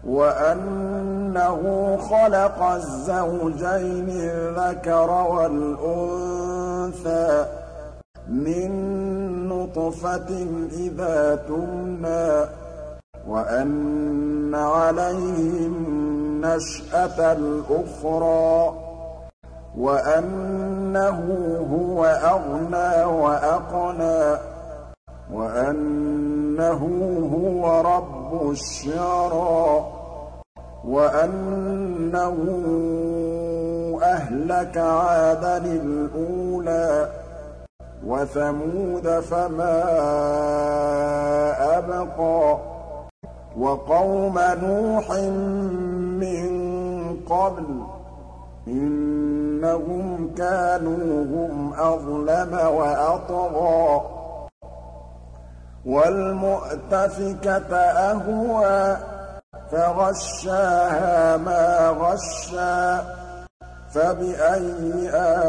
وَأَنَّهُ خَلَقَ الزَّوْجَيْنِ الذَّكَرَ وَالْأُنثَىٰ مِن نُّطْفَةٍ إِذَا تُمْنَىٰ وَأَنَّ عَلَيْهِ النَّشْأَةَ الْأُخْرَىٰ وَأَنَّهُ هُوَ أَغْنَىٰ وَأَقْنَىٰ وَأَنَّهُ هُوَ رَبُّ الشِّعْرَىٰ وَأَنَّهُ أَهْلَكَ عَادًا الْأُولَىٰ وَثَمُودَ فَمَا أَبْقَىٰ وَقَوْمَ نُوحٍ مِّن قَبْلُ ۖ إِنَّهُمْ كَانُوا هُمْ أَظْلَمَ وَأَطْغَىٰ وَالْمُؤْتَفِكَةَ أَهْوَىٰ فَغَشَّاهَا مَا غَشَّىٰ فَبِأَيِّ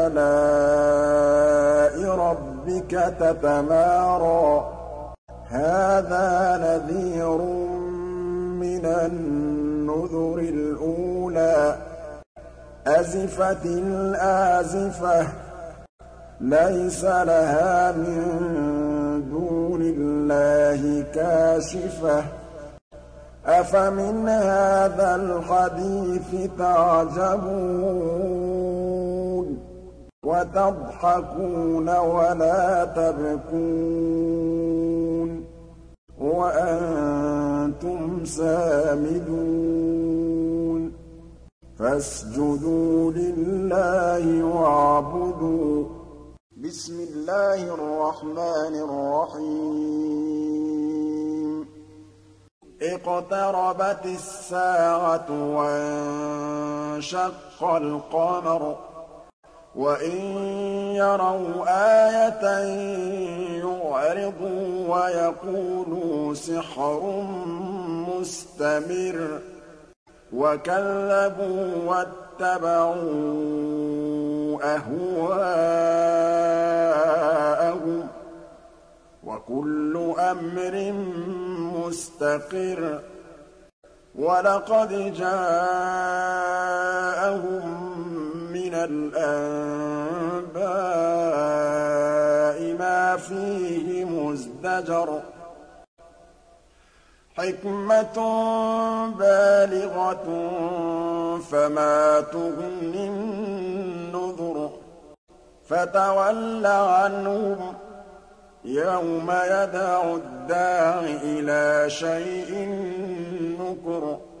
آلَاءِ رَبِّكَ تَتَمَارَىٰ هَٰذَا نَذِيرٌ مِّنَ النُّذُرِ الْأُولَىٰ أَزِفَتِ الْآزِفَةُ لَيْسَ لَهَا مِن دُونِ اللَّهِ كَاشِفَةٌ أَفَمِنْ هَٰذَا الْحَدِيثِ تَعْجَبُونَ وَتَضْحَكُونَ وَلَا تَبْكُونَ وَأَنتُمْ سَامِدُونَ فَاسْجُدُوا لِلَّهِ وَاعْبُدُوا بِسْمِ اللَّهِ الرَّحْمَٰنِ الرَّحِيمِ اقْتَرَبَتِ السَّاعَةُ وَانشَقَّ الْقَمَرُ وَإِن يَرَوْا آيَةً يُعْرِضُوا وَيَقُولُوا سِحْرٌ مُّسْتَمِرٌّ وَكَذَّبُوا وَاتَّبَعُوا أَهْوَاءَهُمْ وَكُلُّ أَمْرٍ مُّسْتَقِرٌّ وَلَقَدْ جَاءَهُم مِّنَ الْأَنبَاءِ مَا فِيهِ مُزْدَجَرٌ حِكْمَةٌ بَالِغَةٌ فَمَا تُغْنِ النُّذُرُ فَتَوَلَّ عَنْهُمْ يَوْمَ يَدْعُ الدَّاعِ إِلَىٰ شَيْءٍ نُّكُرٍ